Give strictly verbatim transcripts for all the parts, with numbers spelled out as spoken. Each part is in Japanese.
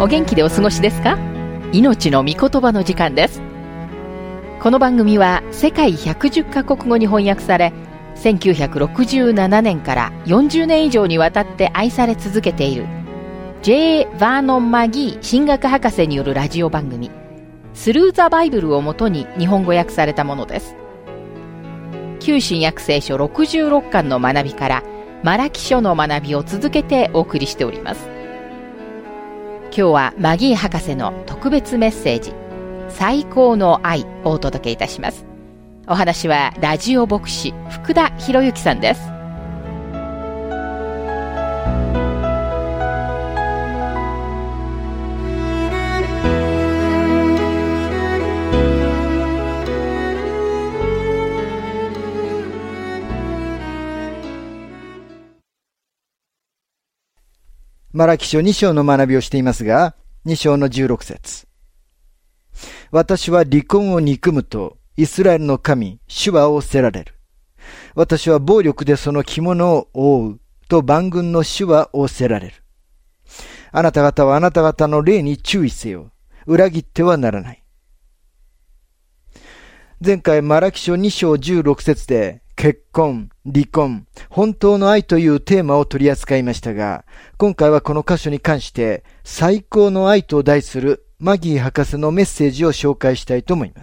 お元気でお過ごしですか？命の御言葉の時間です。この番組は世界ひゃくじゅっカ国語に翻訳され、せんきゅうひゃくろくじゅうななねんからよんじゅうねん以上にわたって愛され続けている ジェイ バーノン・マギー神学博士によるラジオ番組スルー・ザ・バイブルをもとに日本語訳されたものです。旧新約聖書ろくじゅうろっかんの学びからマラキ書の学びを続けてお送りしております。今日はマギー博士の特別メッセージ最高の愛をお届けいたします。お話はラジオ牧師福田博之さんです。 マラキ書に章の学びをしていますが、に章のじゅうろく節。私は離婚を憎むと、イスラエルの神、主は仰せられる。私は暴力でその着物を覆う、と万軍の主は仰せられる。あなた方はあなた方の霊に注意せよ。裏切ってはならない。前回マラキ書に章じゅうろく節で、結婚、離婚、本当の愛というテーマを取り扱いましたが、今回はこの箇所に関して最高の愛と題するマギー博士のメッセージを紹介したいと思います。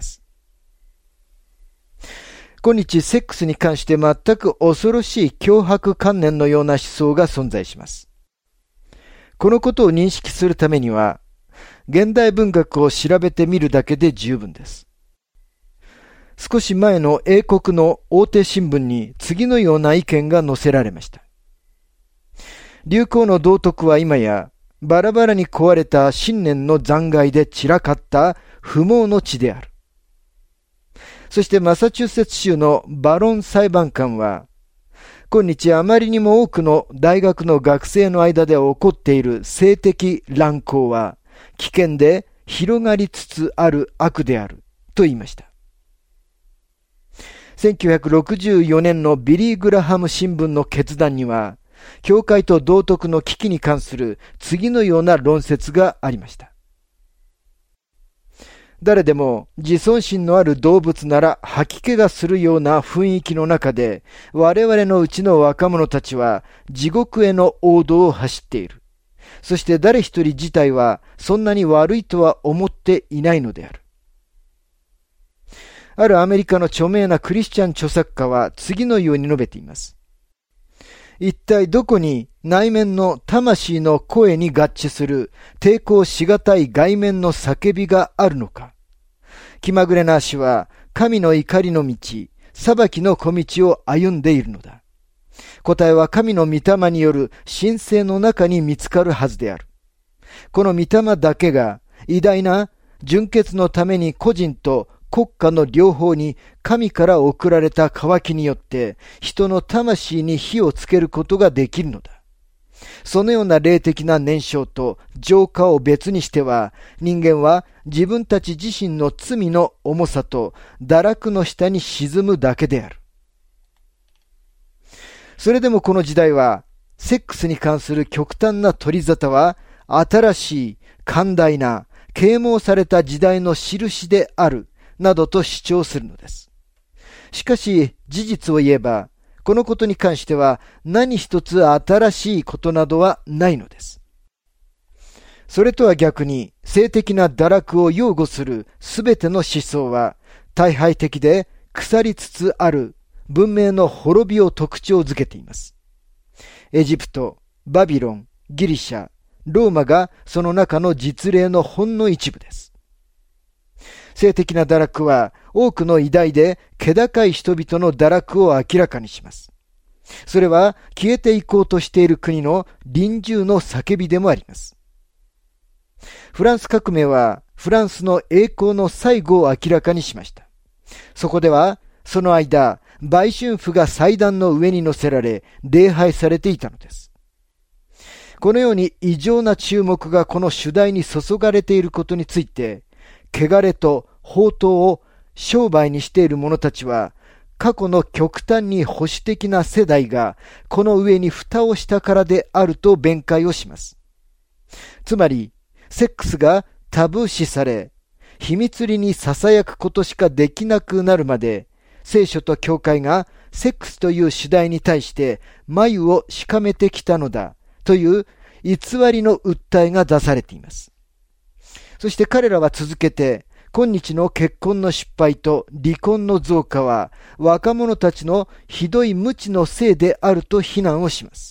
今日セックスに関して全く恐ろしい脅迫観念のような思想が存在します。このことを認識するためには、現代文学を調べてみるだけで十分です。少し前の英国の大手新聞に次のような意見が載せられました。流行の道徳は今やバラバラに壊れた信念の残骸で散らかった不毛の地である。そしてマサチューセッツ州のバロン裁判官は、今日あまりにも多くの大学の学生の間で起こっている性的乱行は危険で広がりつつある悪であると言いました。せんきゅうひゃくろくじゅうよねんのビリー・グラハム新聞の決断には、教会と道徳の危機に関する次のような論説がありました。誰でも自尊心のある動物なら吐き気がするような雰囲気の中で、我々のうちの若者たちは地獄への王道を走っている。そして誰一人自体はそんなに悪いとは思っていないのである。あるアメリカの著名なクリスチャン著作家は次のように述べています。一体どこに内面の魂の声に合致する抵抗しがたい外面の叫びがあるのか。気まぐれな足は神の怒りの道、裁きの小道を歩んでいるのだ。答えは神の御霊による神聖の中に見つかるはずである。この御霊だけが偉大な純潔のために個人と国家の両方に神から送られた渇きによって人の魂に火をつけることができるのだ。そのような霊的な燃焼と浄化を別にしては、人間は自分たち自身の罪の重さと堕落の下に沈むだけである。それでもこの時代は、セックスに関する極端な取り沙汰は、新しい、寛大な、啓蒙された時代の印である。などと主張するのです。しかし事実を言えば、このことに関しては何一つ新しいことなどはないのです。それとは逆に性的な堕落を擁護するすべての思想は退廃的で腐りつつある文明の滅びを特徴づけています。エジプト、バビロン、ギリシャ、ローマがその中の実例のほんの一部です。性的な堕落は多くの偉大で気高い人々の堕落を明らかにします。それは消えていこうとしている国の臨終の叫びでもあります。フランス革命はフランスの栄光の最後を明らかにしました。そこではその間、売春婦が祭壇の上に乗せられ礼拝されていたのです。このように異常な注目がこの主題に注がれていることについて、汚れと放蕩を商売にしている者たちは、過去の極端に保守的な世代がこの上に蓋をしたからであると弁解をします。つまり、 セックスがタブー視され、秘密裏に囁くことしかできなくなるまで、聖書と教会がセックスという主題に対して眉をしかめてきたのだという偽りの訴えが出されています。そして彼らは続けて、今日の結婚の失敗と離婚の増加は若者たちのひどい無知のせいであると非難をします。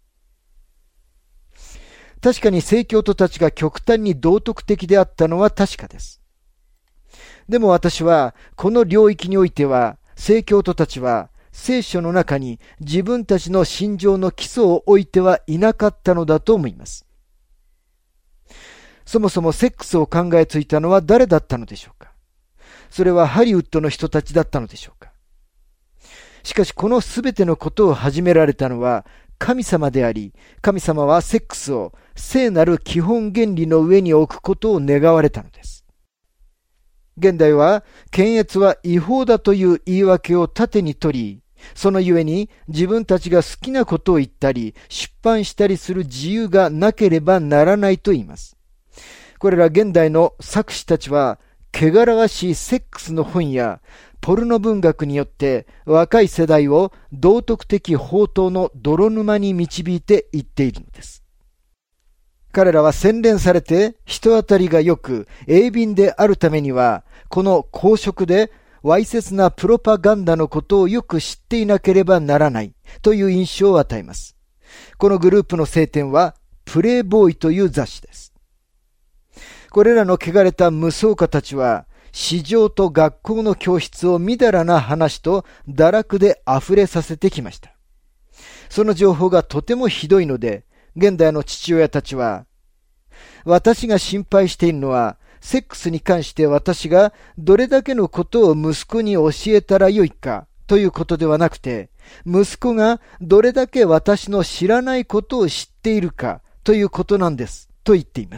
確かに聖教徒たちが極端に道徳的であったのは確かです。でも私はこの領域においては聖教徒たちは聖書の中に自分たちの信条の基礎を置いてはいなかったのだと思います。そもそもセックスを考えついたのは誰だったのでしょうか。それはハリウッドの人たちだったのでしょうか。しかしこのすべてのことを始められたのは神様であり、神様はセックスを聖なる基本原理の上に置くことを願われたのです。現代は検閲は違法だという言い訳を盾に取り、そのゆえに自分たちが好きなことを言ったり出版したりする自由がなければならないと言います。これら現代の作詞たちは汚らわしいセックスの本やポルノ文学によって若い世代を道徳的放蕩の泥沼に導いていっているのです。彼らは洗練されて人当たりが良く鋭敏であるためには、この公職でわいせつなプロパガンダのことをよく知っていなければならないという印象を与えます。このグループの聖典はプレイボーイという雑誌です。これらの汚れた無双家たちは、市場と学校の教室をみだらな話と堕落で溢れさせてきました。その情報がとてもひどいので、現代の父親たちは、私が心配しているのは、セックスに関して私がどれだけのことを息子に教えたらよいかということではなくて、息子がどれだけ私の知らないことを知っているかということなんです、と言っています。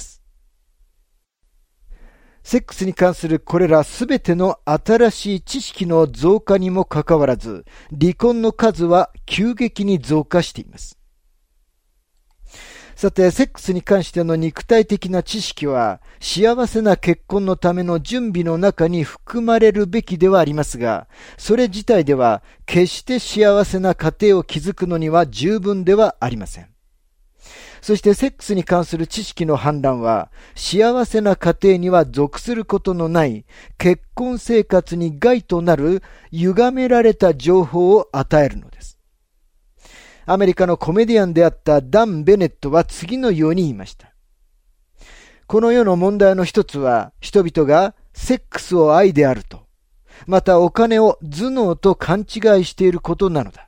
セックスに関するこれらすべての新しい知識の増加にもかかわらず、離婚の数は急激に増加しています。さて、セックスに関しての肉体的な知識は、幸せな結婚のための準備の中に含まれるべきではありますが、それ自体では決して幸せな家庭を築くのには十分ではありません。そしてセックスに関する知識の氾濫は、幸せな家庭には属することのない結婚生活に害となる歪められた情報を与えるのです。アメリカのコメディアンであったダン・ベネットは次のように言いました。この世の問題の一つは、人々がセックスを愛であると、またお金を頭脳と勘違いしていることなのだ。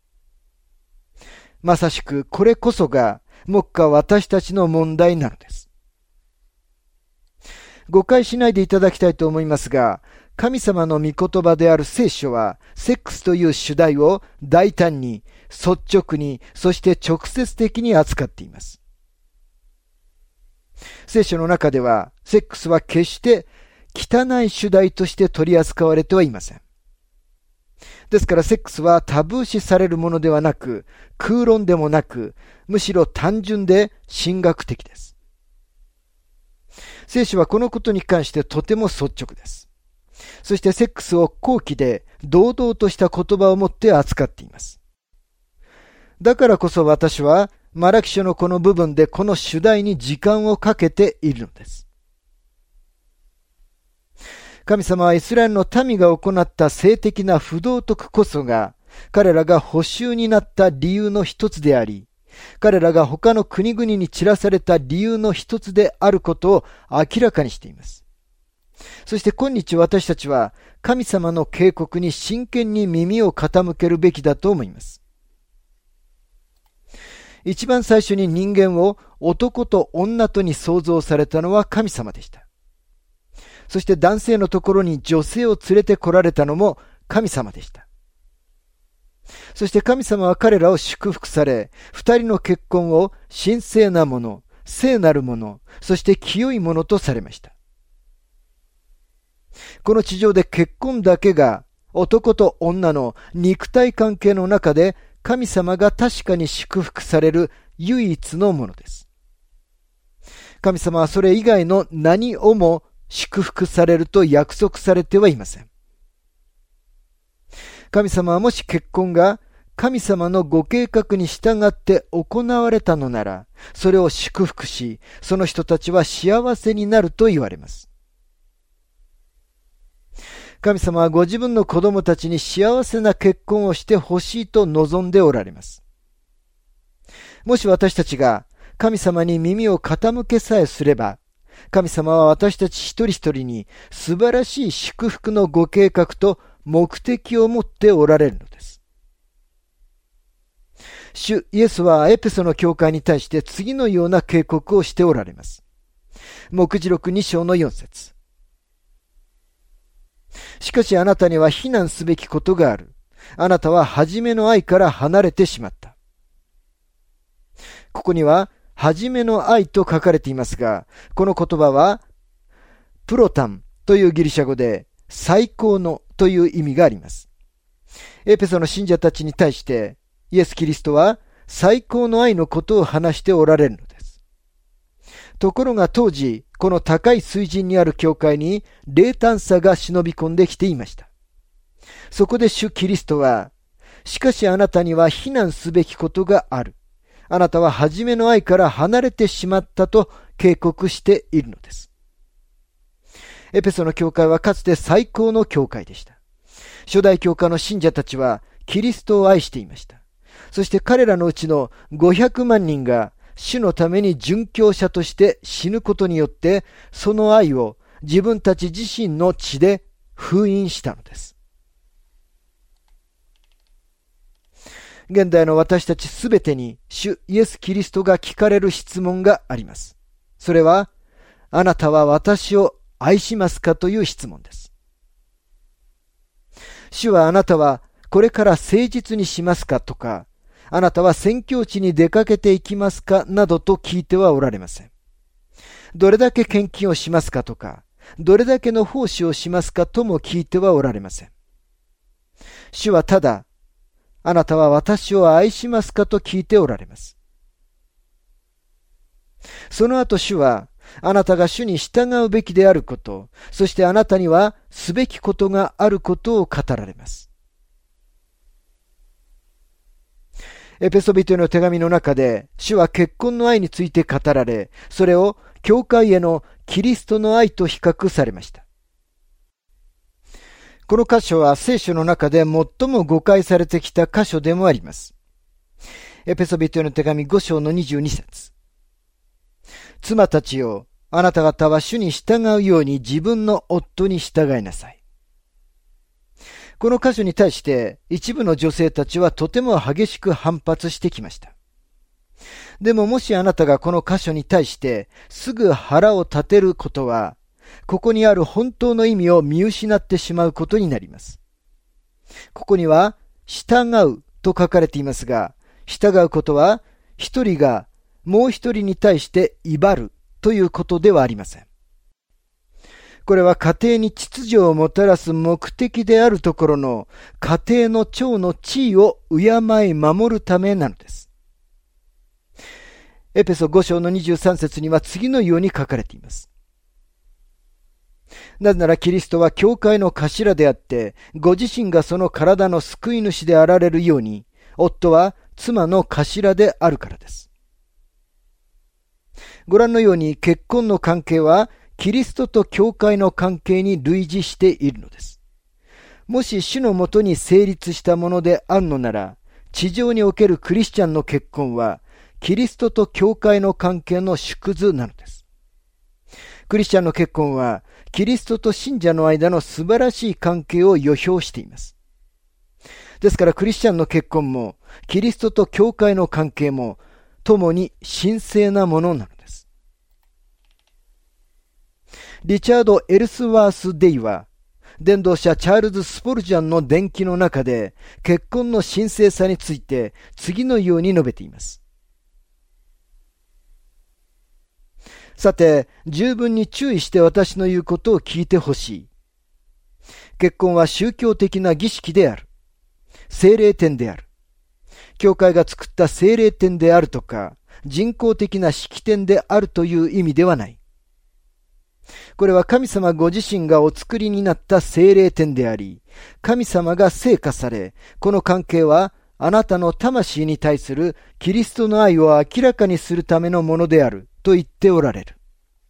まさしくこれこそが、目下私たちの問題なのです。誤解しないでいただきたいと思いますが、神様の御言葉である聖書は、セックスという主題を大胆に、率直に、そして直接的に扱っています。聖書の中では、セックスは決して汚い主題として取り扱われてはいません。ですからセックスはタブー視されるものではなく、空論でもなく、むしろ単純で神学的です。聖書はこのことに関してとても率直です。そしてセックスを高貴で堂々とした言葉を持って扱っています。だからこそ私はマラキ書のこの部分でこの主題に時間をかけているのです。神様はイスラエルの民が行った性的な不道徳こそが彼らが捕囚になった理由の一つであり、彼らが他の国々に散らされた理由の一つであることを明らかにしています。そして今日私たちは神様の警告に真剣に耳を傾けるべきだと思います。一番最初に人間を男と女とに創造されたのは神様でした。そして男性のところに女性を連れて来られたのも神様でした。そして神様は彼らを祝福され、二人の結婚を神聖なもの、聖なるもの、そして清いものとされました。この地上で結婚だけが男と女の肉体関係の中で神様が確かに祝福される唯一のものです。 神様はそれ以外の何をも祝福されると約束されてはいません。神様はもし結婚が神様のご計画に従って行われたのなら、それを祝福し、その人たちは幸せになると言われます。神様はご自分の子供たちに幸せな結婚をしてほしいと望んでおられます。もし私たちが神様に耳を傾けさえすれば、神様は私たち一人一人に素晴らしい祝福のご計画と目的を持っておられるのです。主イエスはエペソの教会に対して次のような警告をしておられます。黙示録に章のよん節。しかしあなたには非難すべきことがある。あなたは初めの愛から離れてしまった。ここには初めの愛と書かれていますが、この言葉はプロタンというギリシャ語で最高のという意味があります。エペソの信者たちに対してイエス・キリストは最高の愛のことを話しておられるのです。ところが当時、この高い水準にある教会に冷淡さが忍び込んできていました。そこで主キリストは、しかしあなたには非難すべきことがある。あなたは初めの愛から離れてしまったと警告しているのです。エペソの教会はかつて最高の教会でした。初代教会の信者たちはキリストを愛していました。そして彼らのうちのごひゃくまんにんが主のために殉教者として死ぬことによって、その愛を自分たち自身の血で封印したのです。現代の私たちすべてに主イエス・キリストが聞かれる質問があります。それは、あなたは私を愛しますかという質問です。主はあなたはこれから誠実にしますかとか、あなたは宣教地に出かけていきますかなどと聞いてはおられません。どれだけ献金をしますかとか、どれだけの奉仕をしますかとも聞いてはおられません。主はただ、あなたは私を愛しますかと聞いておられます。その後主は、あなたが主に従うべきであること、そしてあなたにはすべきことがあることを語られます。エペソビトへの手紙の中で、主は結婚の愛について語られ、それを教会へのキリストの愛と比較されました。この箇所は聖書の中で最も誤解されてきた箇所でもあります。エペソビトへの手紙ご章のにじゅうに節。妻たちよ、あなた方は主に従うように自分の夫に従いなさい。この箇所に対して一部の女性たちはとても激しく反発してきました。でももしあなたがこの箇所に対してすぐ腹を立てることは、ここにある本当の意味を見失ってしまうことになります。ここには従うと書かれていますが、従うことは一人がもう一人に対して威張るということではありません。これは家庭に秩序をもたらす目的であるところの家庭の長の地位を敬い守るためなのです。エペソご章のにじゅうさん節には次のように書かれています。なぜならキリストは教会の頭であって、ご自身がその体の救い主であられるように、夫は妻の頭であるからです。ご覧のように結婚の関係はキリストと教会の関係に類似しているのです。もし主のもとに成立したものであるのなら、地上におけるクリスチャンの結婚はキリストと教会の関係の縮図なのです。クリスチャンの結婚はキリストと信者の間の素晴らしい関係を予表しています。ですからクリスチャンの結婚もキリストと教会の関係も共に神聖なものなのです。リチャード・エルスワース・デイは伝道者チャールズ・スポルジャンの伝記の中で結婚の神聖さについて次のように述べています。さて、十分に注意して私の言うことを聞いてほしい。結婚は宗教的な儀式である。聖霊典である。教会が作った聖霊典であるとか、 人工的な式典であるという意味ではない。これは神様ご自身がお作りになった聖霊典であり、神様が聖化され、この関係はあなたの魂に対するキリストの愛を明らかにするためのものであると言っておられる。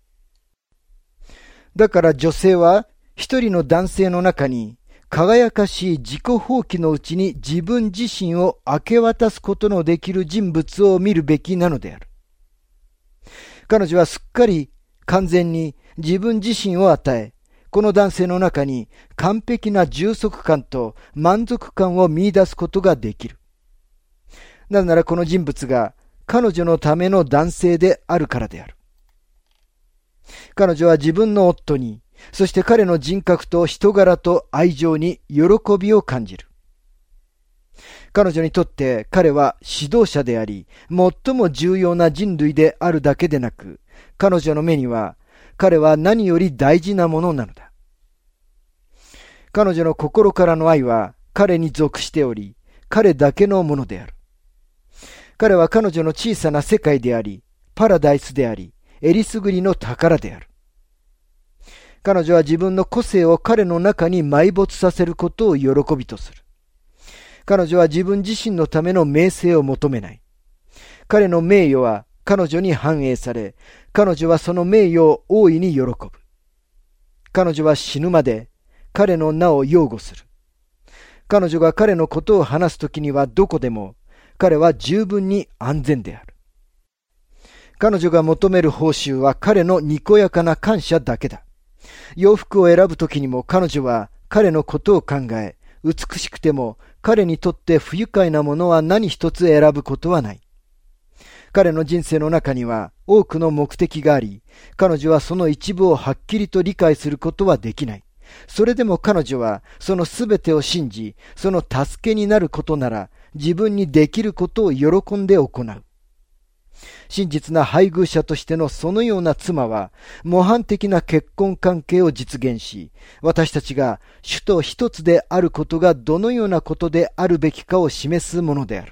だから女性は一人の男性の中に輝かしい自己放棄のうちに自分自身を明け渡すことのできる人物を見るべきなのである。彼女はすっかり完全に自分自身を与え、この男性の中に完璧な充足感と満足感を見出すことができる。なぜならこの人物が彼女のための男性であるからである。彼女は自分の夫に、そして彼の人格と人柄と愛情に喜びを感じる。彼女にとって彼は指導者であり、最も重要な人類であるだけでなく、彼女の目には彼は何より大事なものなのだ。彼女の心からの愛は彼に属しており、彼だけのものである。彼は彼女の小さな世界であり、パラダイスであり、えりすぐりの宝である。彼女は自分の個性を彼の中に埋没させることを喜びとする。彼女は自分自身のための名声を求めない。彼の名誉は彼女に反映され、彼女はその名誉を大いに喜ぶ。彼女は死ぬまで彼の名を擁護する。彼女が彼のことを話すときにはどこでも彼は十分に安全である。彼女が求める報酬は彼のにこやかな感謝だけだ。洋服を選ぶときにも彼女は彼のことを考え、美しくても彼にとって不愉快なものは何一つ選ぶことはない。彼の人生の中には多くの目的があり、彼女はその一部をはっきりと理解することはできない。それでも彼女はそのすべてを信じ、その助けになることなら自分にできることを喜んで行う。真実な配偶者としてのそのような妻は模範的な結婚関係を実現し、私たちが主と一つであることがどのようなことであるべきかを示すものである。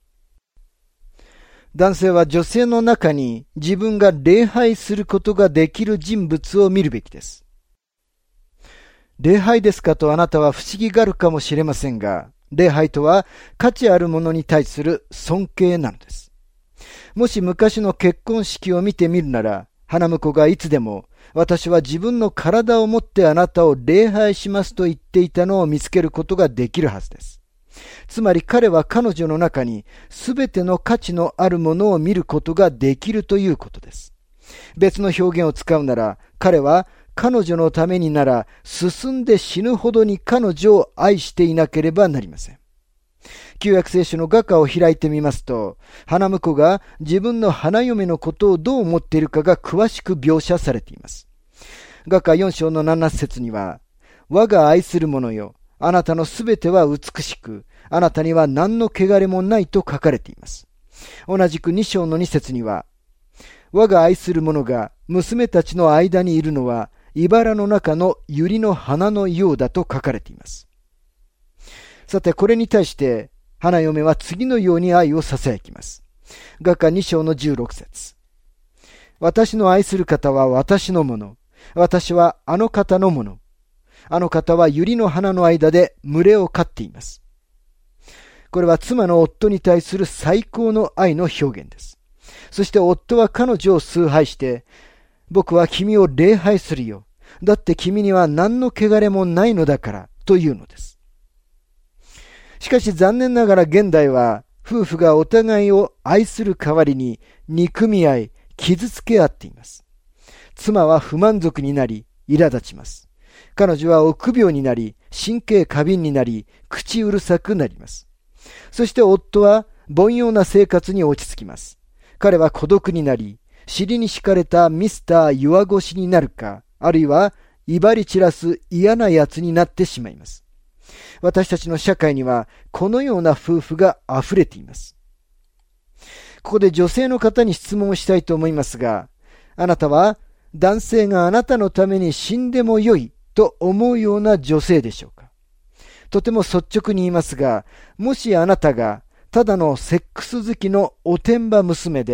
男性は女性の中に自分が礼拝することができる人物を見るべきです。礼拝ですかとあなたは不思議がるかもしれませんが、礼拝とは価値あるものに対する尊敬なのです。もし昔の結婚式を見てみるなら、花婿がいつでも私は自分の体をもってあなたを礼拝しますと言っていたのを見つけることができるはずです。つまり彼は彼女の中にすべての価値のあるものを見ることができるということです。別の表現を使うなら、彼は彼女のためになら進んで死ぬほどに彼女を愛していなければなりません。旧約聖書の画家を開いてみますと、花婿が自分の花嫁のことをどう思っているかが詳しく描写されています。画家よん章のなな節には、我が愛する者よ、あなたのすべては美しく、あなたには何の汚れもないと書かれています。同じくに章のに節には、我が愛する者が娘たちの間にいるのは、茨の中の百合の花のようだと書かれています。さて、これに対して、花嫁は次のように愛を囁きます。画家に章のじゅうろく節。私の愛する方は私のもの。私はあの方のもの。あの方は百合の花の間で群れを飼っています。これは妻の夫に対する最高の愛の表現です。そして夫は彼女を崇拝して、僕は君を礼拝するよ。だって君には何の汚れもないのだからというのです。しかし残念ながら現代は夫婦がお互いを愛する代わりに憎み合い、傷つけ合っています。妻は不満足になり苛立ちます。彼女は臆病になり神経過敏になり口うるさくなります。そして夫は凡庸な生活に落ち着きます。彼は孤独になり尻に敷かれたミスター弱腰になるか、あるいは威張り散らす嫌なやつになってしまいます。私たちの社会にはこのような夫婦が溢れています。ここで女性の方に質問をしたいと思いますが、あなたは男性があなたのために死んでもよいと思うような女性でしょうか。とても率直に言いますが、もしあなたがただのセックス好きのおてんば娘で、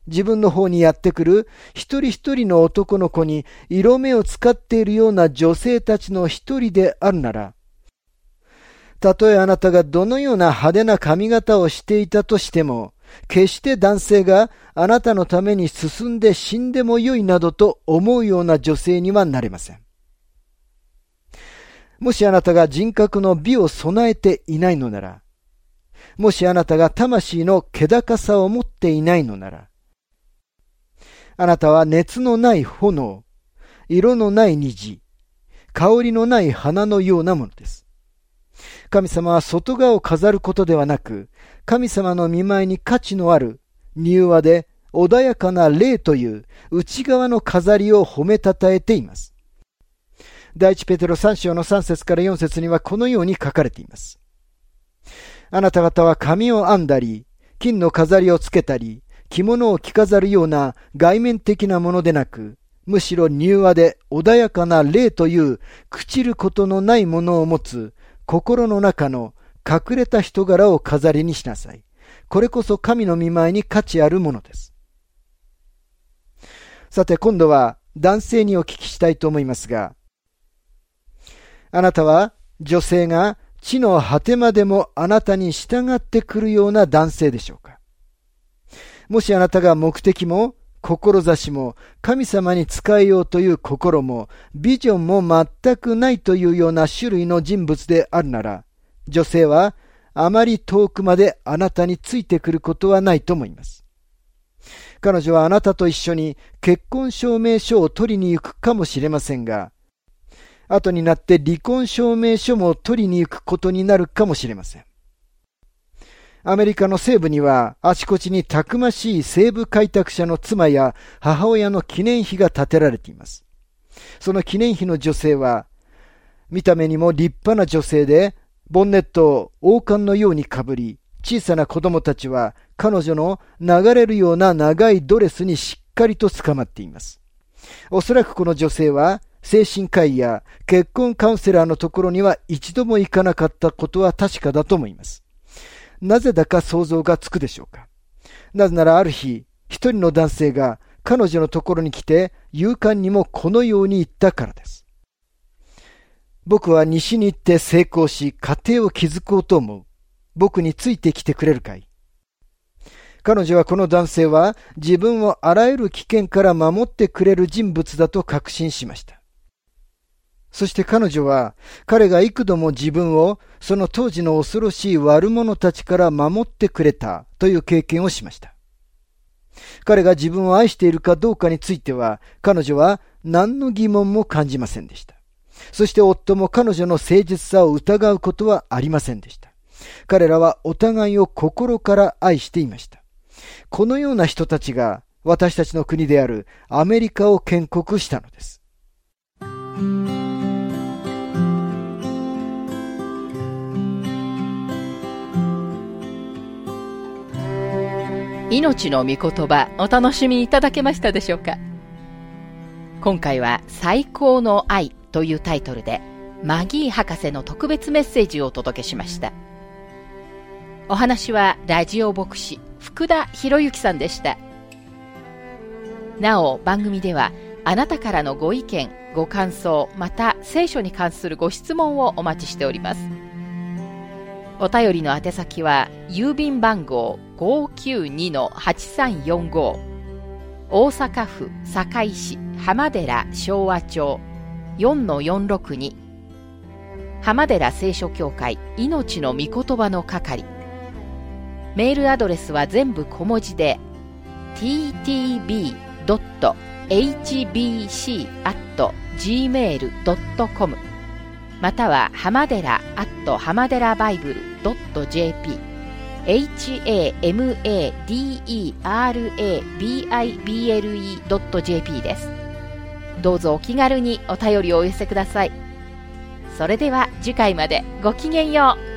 自分の方にやってくる一人一人の男の子に色目を使っているような女性たちの一人であるなら、たとえあなたがどのような派手な髪型をしていたとしても、決して男性があなたのために進んで死んでもよいなどと思うような女性にはなれません。もしあなたが人格の美を備えていないのなら、もしあなたが魂の気高さを持っていないのなら、あなたは熱のない炎、色のない虹、香りのない花のようなものです。神様は外側を飾ることではなく、神様の御前に価値のある柔和で穏やかな霊という内側の飾りを褒めたたえています。第一ペテロさん章のさん節からよん節にはこのように書かれています。あなた方は髪を編んだり、金の飾りをつけたり、着物を着飾るような外面的なものでなく、むしろ柔和で穏やかな霊という朽ちることのないものを持つ心の中の隠れた人柄を飾りにしなさい。これこそ神の御前に価値あるものです。さて今度は男性にお聞きしたいと思いますが、あなたは女性が地の果てまでもあなたに従ってくるような男性でしょうか。もしあなたが目的も志も神様に仕えようという心もビジョンも全くないというような種類の人物であるなら、女性はあまり遠くまであなたについてくることはないと思います。彼女はあなたと一緒に結婚証明書を取りに行くかもしれませんが、後になって離婚証明書も取りに行くことになるかもしれません。アメリカの西部にはあちこちにたくましい西部開拓者の妻や母親の記念碑が建てられています。その記念碑の女性は、見た目にも立派な女性で、ボンネットを王冠のようにかぶり、小さな子供たちは彼女の流れるような長いドレスにしっかりと捕まっています。おそらくこの女性は、精神科医や結婚カウンセラーのところには一度も行かなかったことは確かだと思います。なぜだか想像がつくでしょうか。なぜならある日、一人の男性が彼女のところに来て、勇敢にもこのように言ったからです。僕は西に行って成功し、家庭を築こうと思う。僕についてきてくれるかい。彼女はこの男性は自分をあらゆる危険から守ってくれる人物だと確信しました。そして彼女は彼が幾度も自分をその当時の恐ろしい悪者たちから守ってくれたという経験をしました。彼が自分を愛しているかどうかについては彼女は何の疑問も感じませんでした。そして夫も彼女の誠実さを疑うことはありませんでした。彼らはお互いを心から愛していました。このような人たちが私たちの国であるアメリカを建国したのです。 命の御言葉、お楽しみいただけましたでしょうか。今回は最高の愛というタイトルでマギー博士の特別メッセージをお届けしました。お話はラジオ牧師福田博之さんでした。なお番組ではあなたからのご意見ご感想また聖書に関するご質問をお待ちしております。お便りの宛先は郵便番号 ごーきゅうにのはちさんよんご 大阪府堺市浜寺昭和町 よんのよんろくに 浜寺聖書協会命の御言葉の係。メールアドレスは全部小文字で ティーティービードットエイチビーシーアットジーメールドットコム または浜寺アット浜寺バイブルドットジェーピー ハマデラバイブル ドットジェーピー です。どうぞお気軽にお便りをお寄せください。それでは次回までごきげんよう。